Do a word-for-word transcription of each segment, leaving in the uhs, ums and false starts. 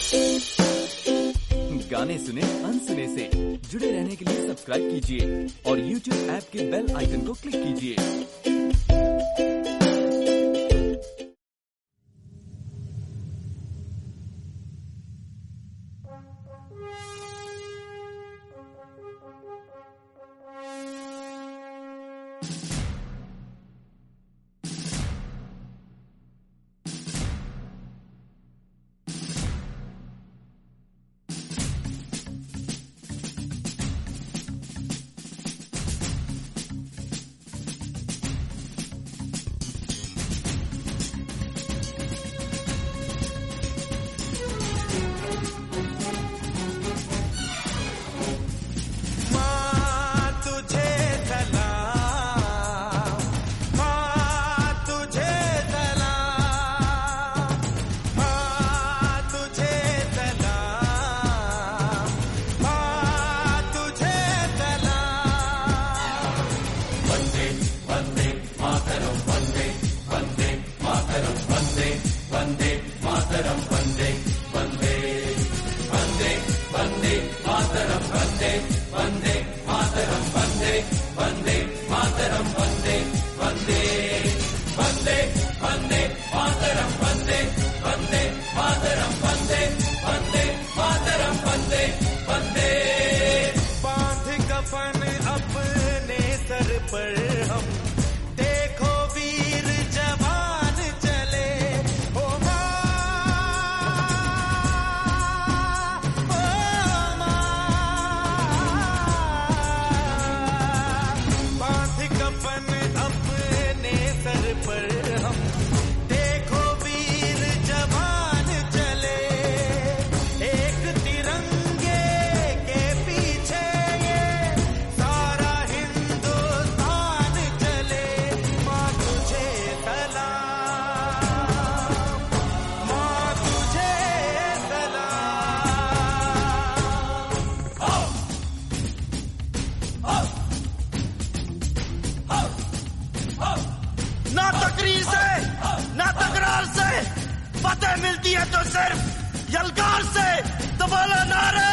गाने सुने अनसुने से जुड़े रहने के लिए सब्सक्राइब कीजिए और यूट्यूब ऐप के बेल आइकन को क्लिक कीजिए। मिलती है तो सिर्फ यलगार से। तो बोलो नारे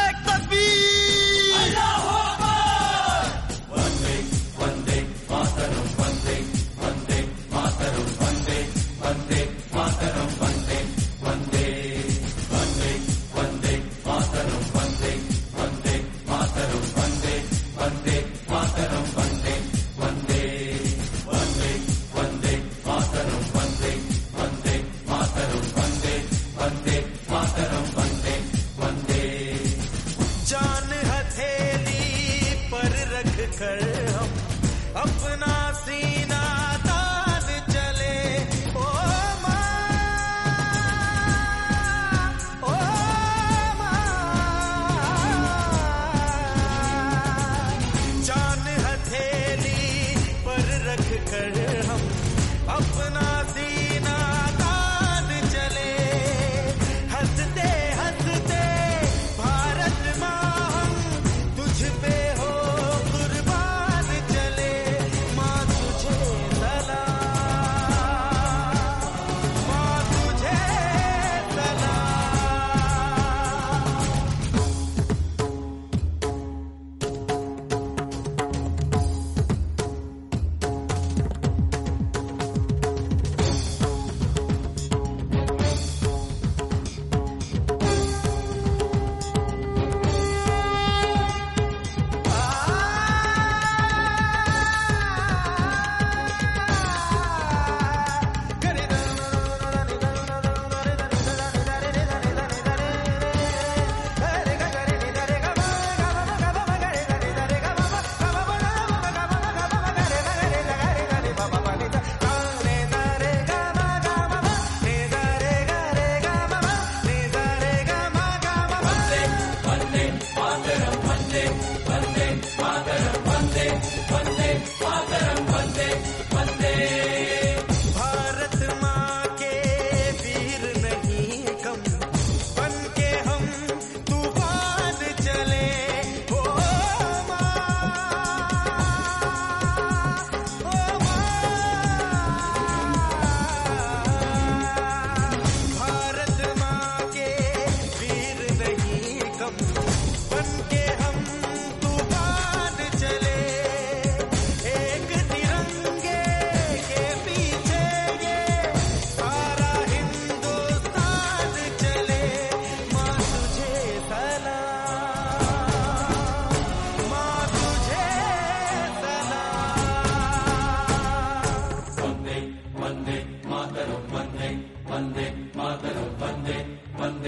तकबीर। अल्लाहू अकबर। वंदे वंदे मातरम वंदे वंदे मातरम वंदे वंदे मातरम वंदे वंदे वंदे वंदे मातरम वंदे वंदे मातरम वंदे वंदे मातरम वंदे वंदे वंदे वंदे मातरम वंदे वंदे मातरम वंदे वंदे मातरम वंदे वंदे। जान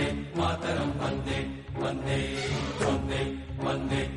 वंदे मातरम वंदे वंदे वंदे वंदे